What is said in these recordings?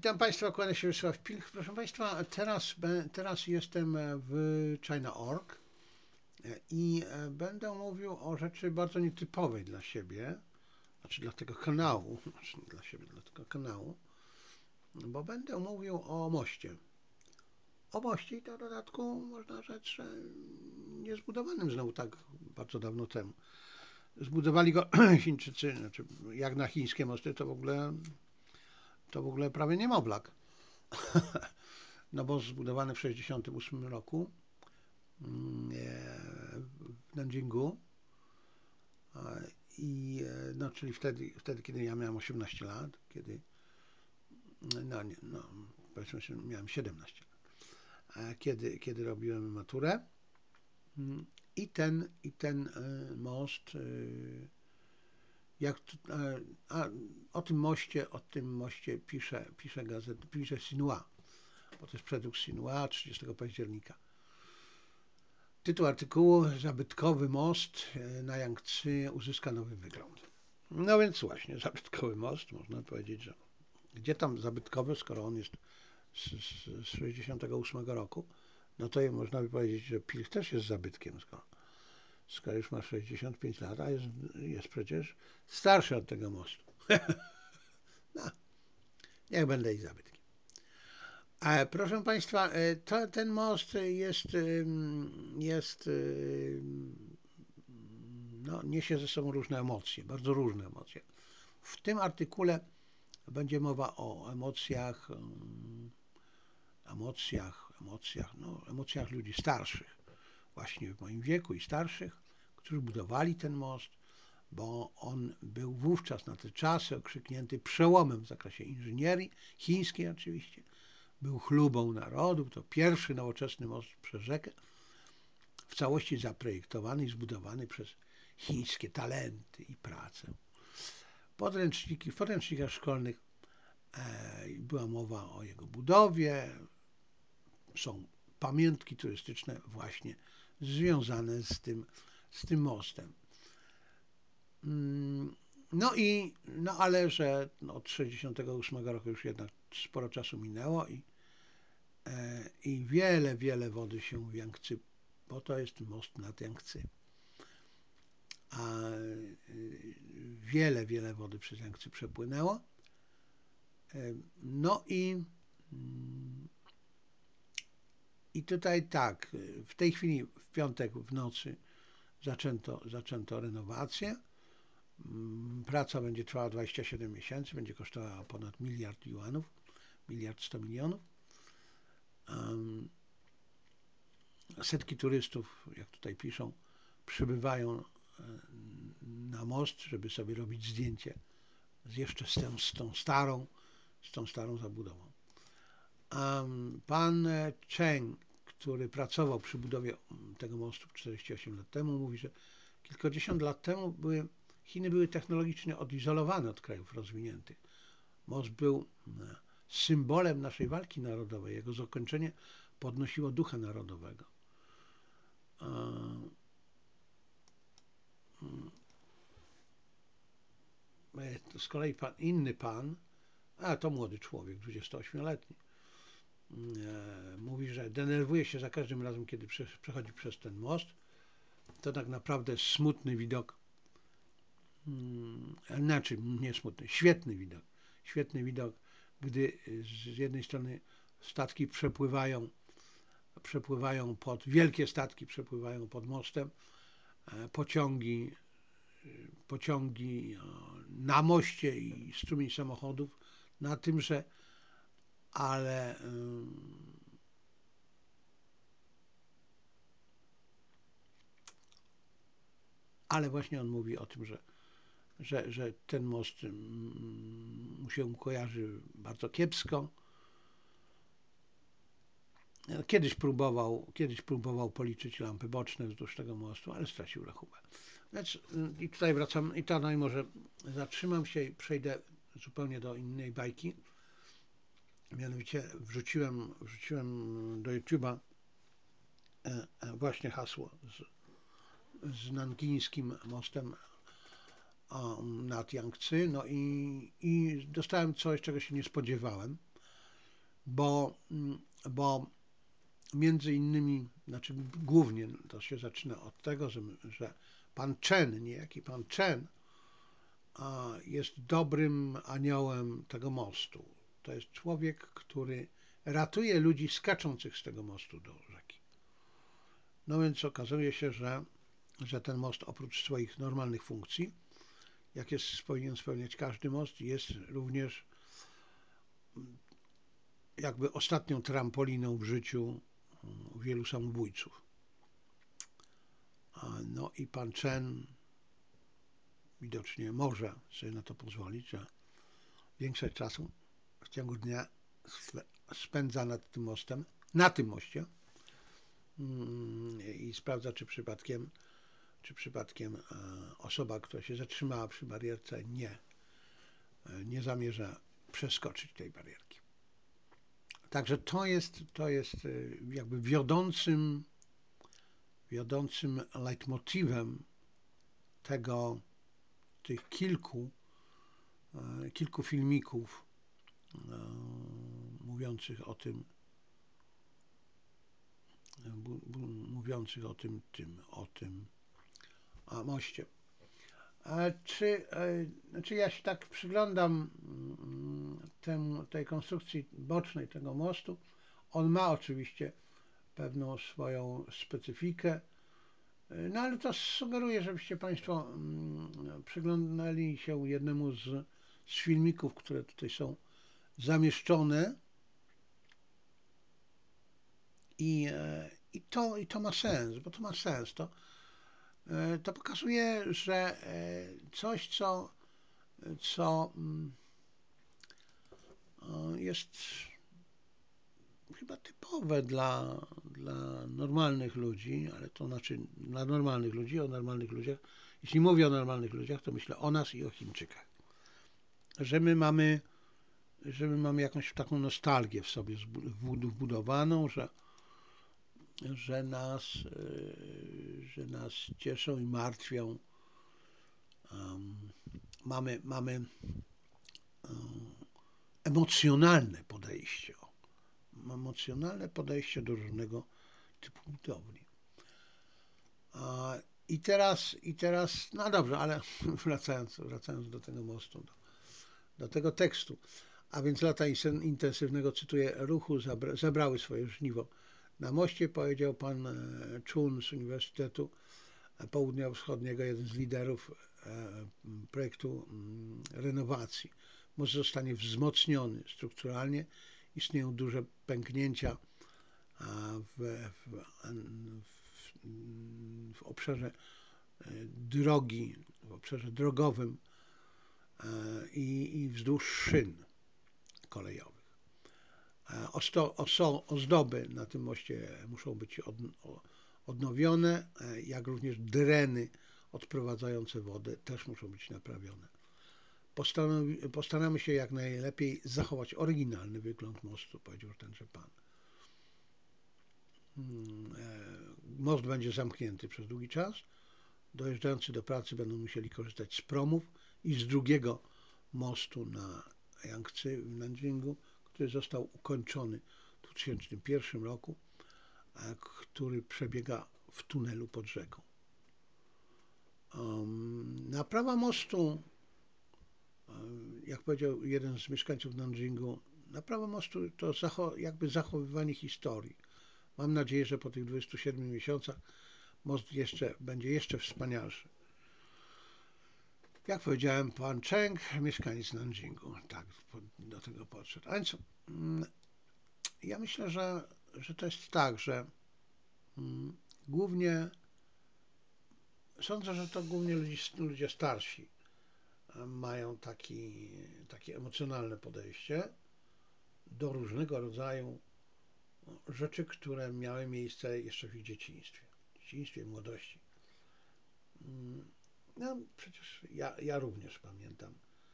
Witam Państwa, kłania się Wiesław Pilch. Proszę Państwa, teraz jestem w China.org i będę mówił o rzeczy bardzo nietypowej dla siebie, znaczy dla tego kanału, znaczy nie dla siebie, dla tego kanału, bo będę mówił o moście. O moście i to w dodatku można rzec, że niezbudowanym znowu tak bardzo dawno temu. Zbudowali go Chińczycy, znaczy jak na chińskie mosty to w ogóle prawie nie ma oblak. No bo zbudowany w 1968 roku w Nanjingu i no, czyli wtedy, kiedy ja miałem 18 lat, powiedzmy, że miałem 17 lat, kiedy robiłem maturę i ten most, o tym moście pisze gazeta, pisze Xinhua, bo to jest przedruk Xinhua 30 października. Tytuł artykułu: Zabytkowy most na Jangtzy uzyska nowy wygląd. No więc właśnie, zabytkowy most, można powiedzieć, że gdzie tam zabytkowy, skoro on jest z 68 roku, no to można by powiedzieć, że Pilch też jest zabytkiem, skoro już ma 65 lat, a jest przecież starszy od tego mostu. No, niech będę i zabytkiem. Proszę Państwa, ten most no, niesie ze sobą różne emocje, bardzo różne emocje. W tym artykule będzie mowa o emocjach ludzi starszych, właśnie w moim wieku i starszych, którzy budowali ten most, bo on był wówczas na te czasy okrzyknięty przełomem w zakresie inżynierii, chińskiej oczywiście. Był chlubą narodu, to pierwszy nowoczesny most przez rzekę, w całości zaprojektowany i zbudowany przez chińskie talenty i pracę. W podręcznikach szkolnych była mowa o jego budowie, są pamiątki turystyczne właśnie związane z tym mostem. Ale że od 1968 roku już jednak sporo czasu minęło i wiele wody się w Jangtzy, bo to jest most nad Jangtzy, a wiele wody przez Jangtzy przepłynęło. No i tutaj tak, w tej chwili w piątek w nocy zaczęto renowację. Praca będzie trwała 27 miesięcy, będzie kosztowała ponad 1 miliard juanów, 1,1 miliarda. Setki turystów, jak tutaj piszą, przybywają na most, żeby sobie robić zdjęcie jeszcze z tą starą zabudową. Pan Cheng, który pracował przy budowie tego mostu 48 lat temu, mówi, że kilkadziesiąt lat temu Chiny były technologicznie odizolowane od krajów rozwiniętych. Most był symbolem naszej walki narodowej. Jego zakończenie podnosiło ducha narodowego. Z kolei inny pan, to młody człowiek, 28-letni, mówi, że denerwuje się za każdym razem, kiedy przechodzi przez ten most. To tak naprawdę smutny widok, znaczy nie smutny, świetny widok, gdy z jednej strony statki wielkie statki przepływają pod mostem, pociągi na moście i strumień samochodów na tymże, ale właśnie on mówi o tym, że ten most mu się kojarzy bardzo kiepsko. Kiedyś próbował policzyć lampy boczne wzdłuż tego mostu, ale stracił rachubę. Więc i tutaj wracam, i tutaj może zatrzymam się i przejdę zupełnie do innej bajki. Mianowicie wrzuciłem do YouTube'a właśnie hasło z nankińskim mostem nad Jangtzy, no i dostałem coś, czego się nie spodziewałem. bo między innymi, znaczy głównie to się zaczyna od tego, że pan Chen, niejaki pan Chen, jest dobrym aniołem tego mostu. To jest człowiek, który ratuje ludzi skaczących z tego mostu do rzeki. No więc okazuje się, że ten most oprócz swoich normalnych funkcji, jakie powinien spełniać każdy most, jest również jakby ostatnią trampoliną w życiu wielu samobójców. No i pan Chen widocznie może sobie na to pozwolić, że większość czasu w ciągu dnia spędza na tym moście i sprawdza, czy przypadkiem osoba, która się zatrzymała przy barierce, nie zamierza przeskoczyć tej barierki. Także to jest jakby wiodącym leitmotywem tych kilku filmików mówiących o tym moście. Znaczy ja się tak przyglądam tej konstrukcji bocznej tego mostu. On ma oczywiście pewną swoją specyfikę, no ale to sugeruję, żebyście Państwo przyglądali się jednemu z filmików, które tutaj są zamieszczone i to ma sens, bo to ma sens. To pokazuje, że coś, co jest chyba typowe dla normalnych ludzi, ale to znaczy dla normalnych ludzi, o normalnych ludziach. Jeśli mówię o normalnych ludziach, to myślę o nas i o Chińczykach. Że my mamy jakąś taką nostalgię w sobie wbudowaną, że nas cieszą i martwią. Mamy emocjonalne podejście do różnego typu budowli. I teraz, no dobrze, ale wracając do tego mostu, do tego tekstu. A więc lata intensywnego, cytuję, ruchu zebrały swoje żniwo. Na moście, powiedział pan Chun z Uniwersytetu Południowo-Wschodniego, jeden z liderów projektu renowacji. Most zostanie wzmocniony strukturalnie. Istnieją duże pęknięcia w obszarze drogi, w obszarze drogowym i wzdłuż szyn kolejowych. Ozdoby na tym moście muszą być odnowione, jak również dreny odprowadzające wodę też muszą być naprawione. Postaramy się jak najlepiej zachować oryginalny wygląd mostu, powiedział tenże pan. Most będzie zamknięty przez długi czas. Dojeżdżający do pracy będą musieli korzystać z promów i z drugiego mostu na Yangtze w Nanjingu, który został ukończony w 2001 roku, który przebiega w tunelu pod rzeką. Naprawa mostu, jak powiedział jeden z mieszkańców Nanjingu, naprawa mostu to jakby zachowywanie historii. Mam nadzieję, że po tych 27 miesiącach most będzie jeszcze wspanialszy. Jak powiedziałem, pan Cheng, mieszkaniec Nanjingu, tak do tego podszedł. A więc ja myślę, że to jest tak, że sądzę, że to głównie ludzie starsi mają takie emocjonalne podejście do różnego rodzaju rzeczy, które miały miejsce jeszcze w ich dzieciństwie i młodości. No, przecież ja również pamiętam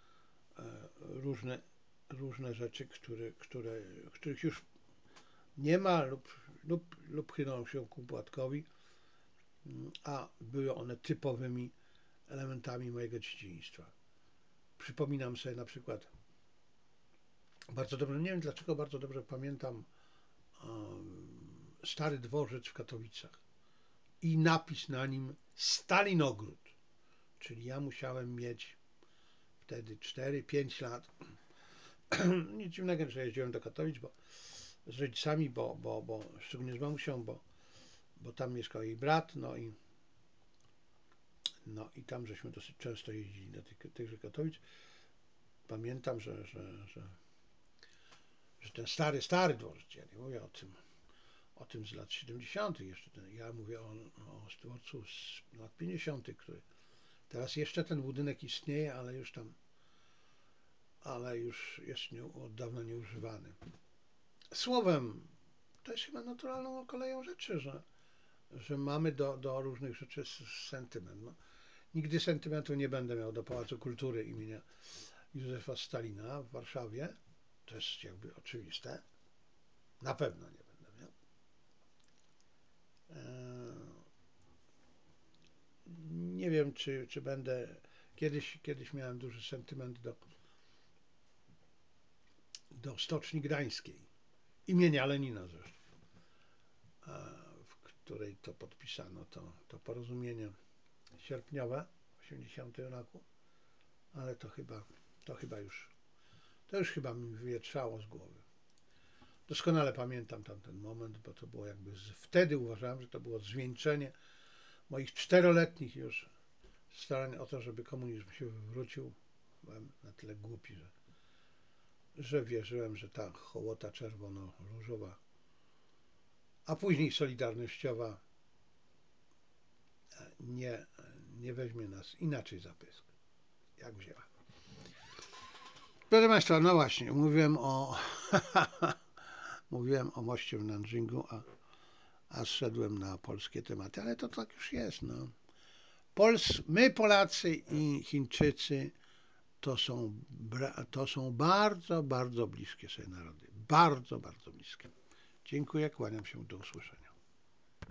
różne rzeczy, których już nie ma lub chylą się ku upadkowi, a były one typowymi elementami mojego dzieciństwa. Przypominam sobie na przykład Bardzo dobrze, nie wiem dlaczego bardzo dobrze pamiętam stary dworzec w Katowicach i napis na nim Stalinogród, czyli ja musiałem mieć wtedy 4-5 lat. Nic dziwnego, że jeździłem do Katowic z rodzicami, bo szczególnie z mamusią, bo tam mieszkał jej brat, no i tam żeśmy dosyć często jeździli do tychże Katowic. Pamiętam, że ten stary dworzec, ja nie mówię o tym z lat 70. jeszcze, ja mówię o dworcu z lat 50., który teraz jeszcze ten budynek istnieje, ale już jest od dawna nieużywany. Słowem, to jest chyba naturalną koleją rzeczy, że mamy do różnych rzeczy sentyment. No, nigdy sentymentu nie będę miał do Pałacu Kultury imienia Józefa Stalina w Warszawie. To jest jakby oczywiste. Na pewno nie będę miał. Nie wiem, czy będę. Kiedyś miałem duży sentyment do Stoczni Gdańskiej, imienia Lenina zresztą, w której to podpisano to porozumienie sierpniowe w 80 roku, ale to już chyba mi wywietrzało z głowy. Doskonale pamiętam tamten moment, bo to było wtedy uważałem, że to było zwieńczenie moich 4-letnich już starań o to, żeby komunizm się wywrócił. Byłem na tyle głupi, że wierzyłem, że ta hołota czerwono-różowa, a później solidarnościowa nie weźmie nas inaczej za pysk, jak wzięła. Proszę Państwa, no właśnie, mówiłem o moście w Nanjingu, a zszedłem na polskie tematy, ale to tak już jest. No. My Polacy i Chińczycy to są bardzo, bardzo bliskie sobie narody. Bardzo, bardzo bliskie. Dziękuję, kłaniam się, do usłyszenia.